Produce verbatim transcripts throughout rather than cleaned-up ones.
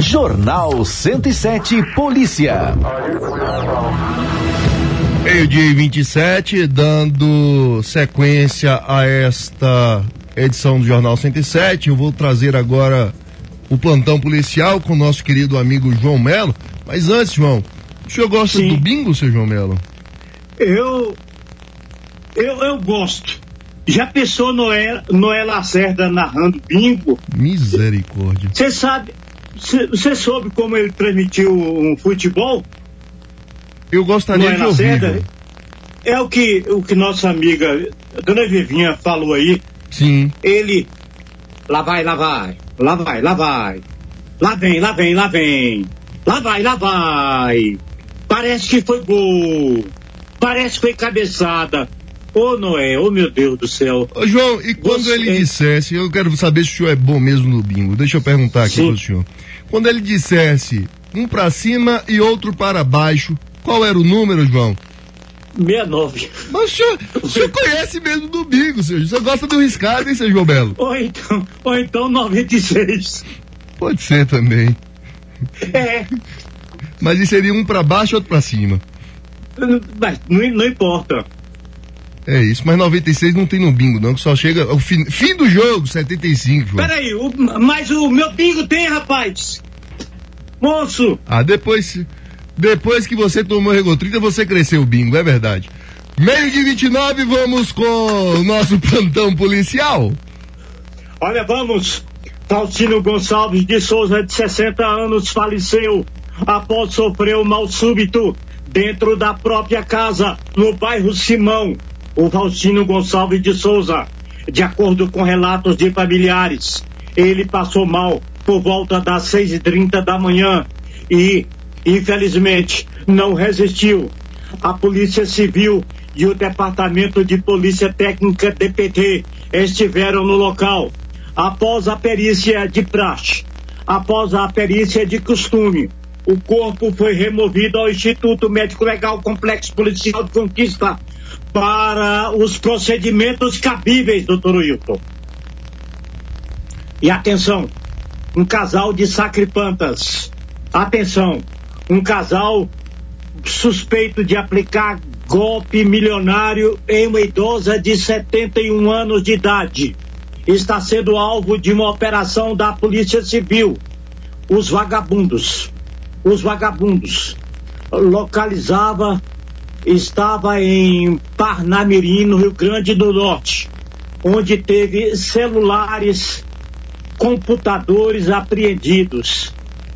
Jornal cento e sete Polícia. Meio-dia e vinte e sete, dando sequência a esta edição do Jornal cento e sete, eu vou trazer agora o plantão policial com o nosso querido amigo João Melo. Mas antes, João, o senhor gosta Sim. do bingo, seu João Melo? Eu, eu, eu gosto. Já pensou Noé, Noé Lacerda narrando bingo? Misericórdia. Você sabe, você soube como ele transmitiu um futebol? Eu gostaria de ouvir. É o que, o que nossa amiga Dona Vivinha falou aí. Sim. Ele, lá vai, lá vai, lá vai, lá vai, lá vem, lá vem, lá vem, lá vai, lá vai. Parece que foi gol, parece que foi cabeçada. Ô Noé, ô meu Deus do céu. Ô João, e quando Você... ele dissesse, eu quero saber se o senhor é bom mesmo no bingo, deixa eu perguntar aqui Sim. pro senhor. Quando ele dissesse um para cima e outro para baixo, qual era o número, João? sessenta e nove. Mas o senhor, o senhor conhece mesmo do bingo, senhor. O senhor gosta do riscado, hein, seu João Belo? Ou então, ou então noventa e seis. Pode ser também. É. Mas isso seria um para baixo e outro para cima. Mas não, não importa. É isso, mas noventa e seis não tem no bingo, não, que só chega ao fim, fim do jogo, setenta e cinco, João. Peraí, o, mas o meu bingo tem, rapaz. Moço. Ah, depois... Depois que você tomou Regotrita, você cresceu o bingo, é verdade. Meio de vinte e nove, vamos com o nosso plantão policial. Olha, vamos. Faustino Gonçalves de Souza, de sessenta anos, faleceu após sofrer um mal súbito dentro da própria casa, no bairro Simão. O Faustino Gonçalves de Souza, de acordo com relatos de familiares, ele passou mal por volta das seis e trinta da manhã e infelizmente não resistiu. A Polícia Civil e o Departamento de Polícia Técnica D P T estiveram no local. Após a perícia de praxe, após a perícia de costume, o corpo foi removido ao Instituto Médico Legal Complexo Policial de Conquista para os procedimentos cabíveis, doutor Wilton. E atenção, um casal de sacripantas. Atenção, um casal suspeito de aplicar golpe milionário em uma idosa de setenta e um anos de idade está sendo alvo de uma operação da Polícia Civil. Os vagabundos, os vagabundos, localizava, estava em Parnamirim, no Rio Grande do Norte, onde teve celulares, computadores apreendidos.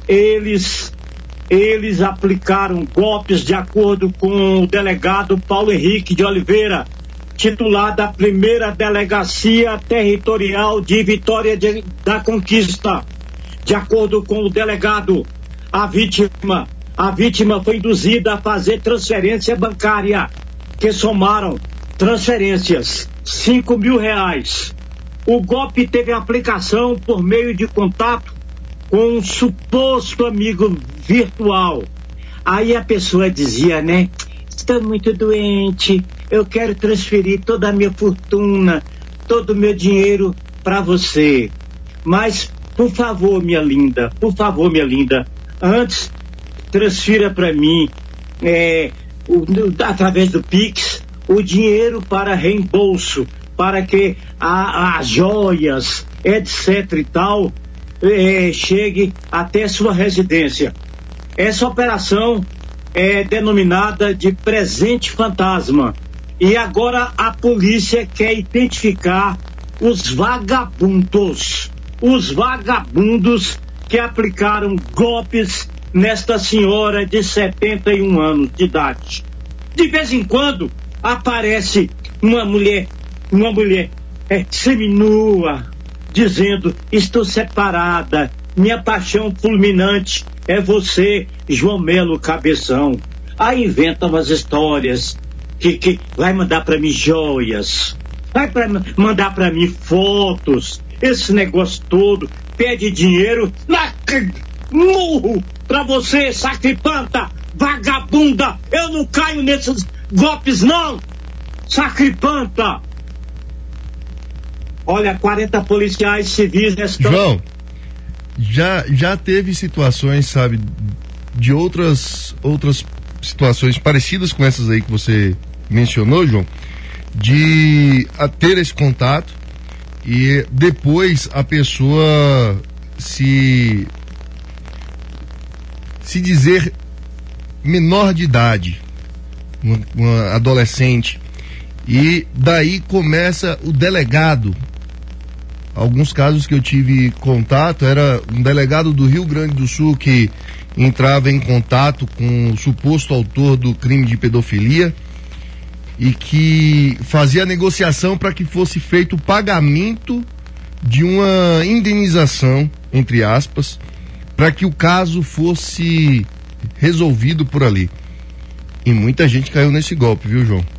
Eles Eles aplicaram golpes de acordo com o delegado Paulo Henrique de Oliveira, titular da primeira delegacia territorial de Vitória de, da Conquista. De acordo com o delegado, a vítima, a vítima foi induzida a fazer transferência bancária, que somaram transferências cinco mil reais. O golpe teve aplicação por meio de contato com um suposto amigo virtual. Aí a pessoa dizia, né? Estou muito doente, eu quero transferir toda a minha fortuna, todo o meu dinheiro para você. Mas, por favor, minha linda, por favor, minha linda, antes transfira para mim, é, o, através do Pix, o dinheiro para reembolso, para que as joias, etc e tal, É, chegue até sua residência. Essa operação é denominada de presente fantasma. E agora a polícia quer identificar os vagabundos. Os vagabundos que aplicaram golpes nesta senhora de setenta e um anos de idade. De vez em quando aparece uma mulher, uma mulher é, seminua, dizendo, estou separada, minha paixão fulminante é você, João Melo Cabeção. Aí inventa umas histórias que, que vai mandar para mim joias, vai pra, mandar para mim fotos, esse negócio todo, pede dinheiro, na, murro pra você, sacripanta, vagabunda, eu não caio nesses golpes não, sacripanta. Olha, quarenta policiais civis estão... João, já, já teve situações, sabe, de outras, outras situações parecidas com essas aí que você mencionou, João, de a ter esse contato e depois a pessoa se se dizer menor de idade, uma, uma adolescente, e daí começa o delegado. Alguns casos que eu tive contato, era um delegado do Rio Grande do Sul que entrava em contato com o suposto autor do crime de pedofilia e que fazia a negociação para que fosse feito o pagamento de uma indenização, entre aspas, para que o caso fosse resolvido por ali. E muita gente caiu nesse golpe, viu, João?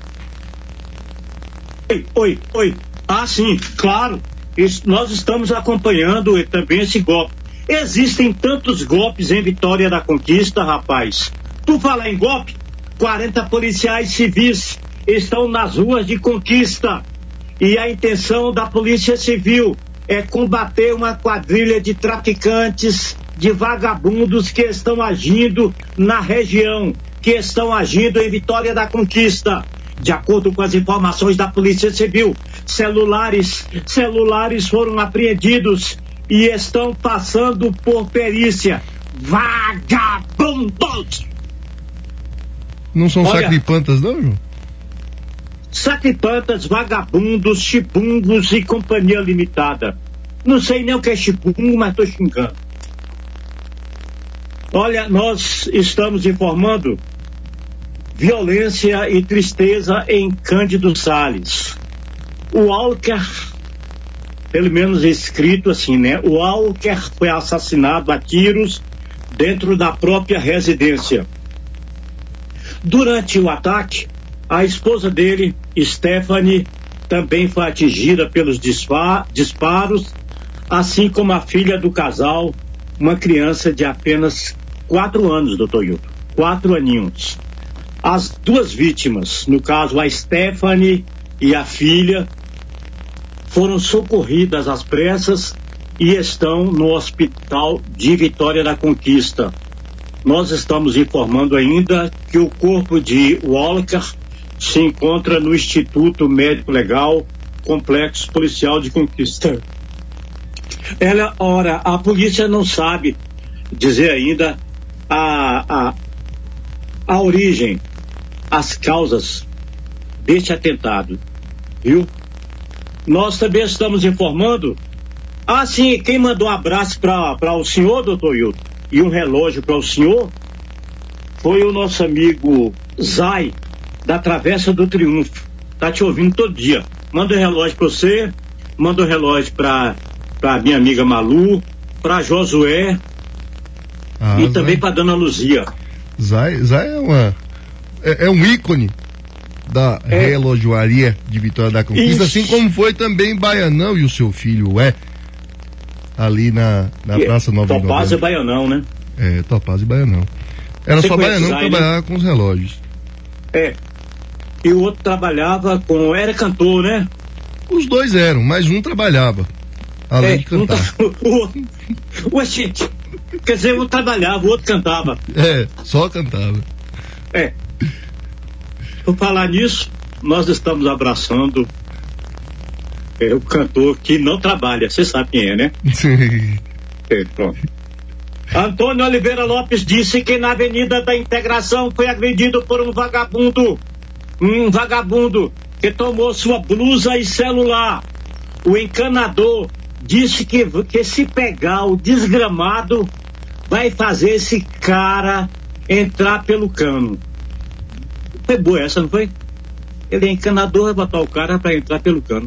Oi, oi, oi. Ah, sim, claro. Isso, nós estamos acompanhando também esse golpe. Existem tantos golpes em Vitória da Conquista, rapaz. Tu fala em golpe, quarenta policiais civis estão nas ruas de Conquista. E a intenção da Polícia Civil é combater uma quadrilha de traficantes, de vagabundos que estão agindo na região, que estão agindo em Vitória da Conquista. De acordo com as informações da Polícia Civil, celulares, celulares foram apreendidos e estão passando por perícia. Vagabundos! Não são Olha, sacripantas, não, João? Sacripantas, vagabundos, chibungos e companhia limitada. Não sei nem o que é chibungo, mas estou xingando. Olha, nós estamos informando violência e tristeza em Cândido Sales. O Walker, pelo menos escrito assim, né? O Walker foi assassinado a tiros dentro da própria residência. Durante o ataque, a esposa dele, Stephanie, também foi atingida pelos disparos, assim como a filha do casal, uma criança de apenas quatro anos, doutor Hilton, quatro aninhos. As duas vítimas, no caso a Stephanie e a filha, foram socorridas às pressas e estão no hospital de Vitória da Conquista. Nós estamos informando ainda que o corpo de Walker se encontra no Instituto Médico Legal, Complexo Policial de Conquista. Ela, ora, a polícia não sabe dizer ainda a, a, a origem, as causas deste atentado, viu? Nós também estamos informando. Ah, sim, quem mandou um abraço para o senhor, doutor Hilton, e um relógio para o senhor, foi o nosso amigo Zay, da Travessa do Triunfo. Tá te ouvindo todo dia. Manda o relógio para você, manda o relógio para para minha amiga Malu, para Josué ah, e Zay. Também para dona Luzia. Zay, Zay é uma é, é um ícone da é. relojoaria de Vitória da Conquista, Ixi. assim como foi também Baianão e o seu filho, é ali na, na e Praça Nova Igualdade. Topaz e Baianão, né? É, Topaz e Baianão. Era Você só Baianão que trabalhava, né? Com os relógios. É. E o outro trabalhava com... Era cantor, né? Os dois eram, mas um trabalhava, além é, de cantar. Um tra... o outro... Ué, quer dizer, um trabalhava, o outro cantava. É, só cantava. É. Por falar nisso, nós estamos abraçando é, o cantor que não trabalha. Você sabe quem é, né? Sim. É, pronto. Antônio Oliveira Lopes disse que na Avenida da Integração foi agredido por um vagabundo. Um vagabundo que tomou sua blusa e celular. O encanador disse que, que se pegar o desgramado, vai fazer esse cara entrar pelo cano. Foi boa essa, não foi? Ele é encanador, vai botar o cara para entrar pelo cano.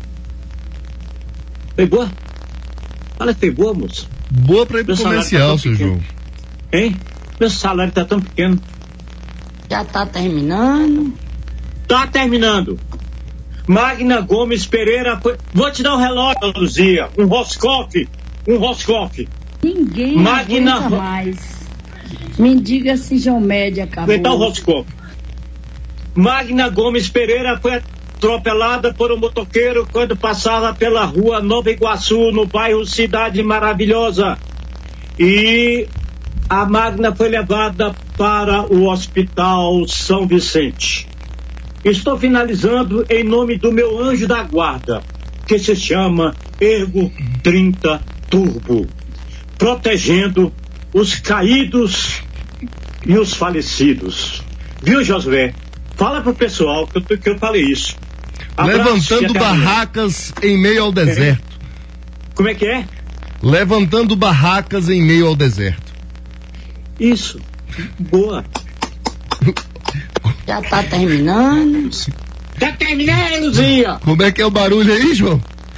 Foi boa? Fala que foi boa, moço. Boa para ir pro comercial, tá seu João. Hein? Meu salário tá tão pequeno. Já tá terminando? Tá terminando. Magna Gomes Pereira foi... Vou te dar um relógio, Luzia. Um Roscoff. Um Roscoff. Ninguém Magna... aguenta mais. Me diga se João Média acabou. Aguentar o Roscoff. Magna Gomes Pereira foi atropelada por um motoqueiro quando passava pela rua Nova Iguaçu, no bairro Cidade Maravilhosa. E a Magna foi levada para o Hospital São Vicente. Estou finalizando em nome do meu anjo da guarda, que se chama Ergo trinta Turbo, protegendo os caídos e os falecidos. Viu, Josué? Fala pro pessoal que eu, que eu falei isso. Abraço. Levantando barracas em meio ao deserto. Como é que é? Levantando barracas em meio ao deserto. Isso. Boa. Já tá terminando. Tá terminando, Luzia. Como é que é o barulho aí, João?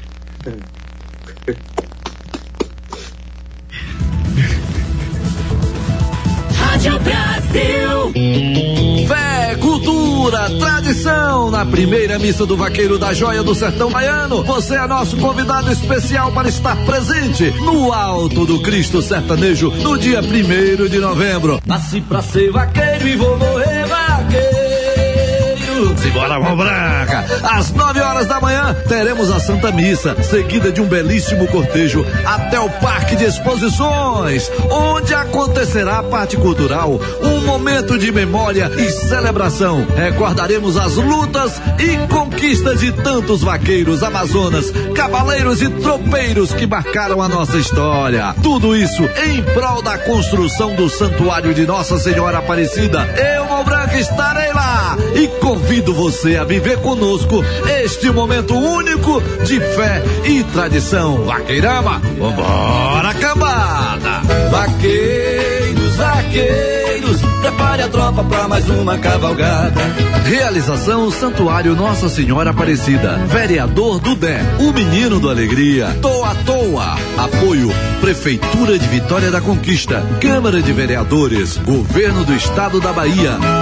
Rádio Brasil. Fé, cultura, tradição. Na primeira missa do Vaqueiro da Joia do Sertão Baiano, você é nosso convidado especial para estar presente no Alto do Cristo Sertanejo no dia primeiro de novembro. Nasci pra ser vaqueiro e vou morrer vaqueiro. Simbora, mão branca! Às nove horas da manhã teremos a Santa Missa, seguida de um belíssimo cortejo até o Parque de Exposições, onde acontecerá a parte cultural, um momento de memória e celebração. Recordaremos as lutas e conquistas de tantos vaqueiros, amazonas, cavaleiros e tropeiros que marcaram a nossa história. Tudo isso em prol da construção do Santuário de Nossa Senhora Aparecida. Eu, mão branca, estarei lá e convido você a viver conosco este momento único de fé e tradição. Vaqueirama, vambora, cambada! Vaqueiros, vaqueiros, prepare a tropa pra mais uma cavalgada. Realização Santuário Nossa Senhora Aparecida. Vereador Dudé, o menino do Alegria. Tô à toa. Apoio Prefeitura de Vitória da Conquista, Câmara de Vereadores, Governo do Estado da Bahia.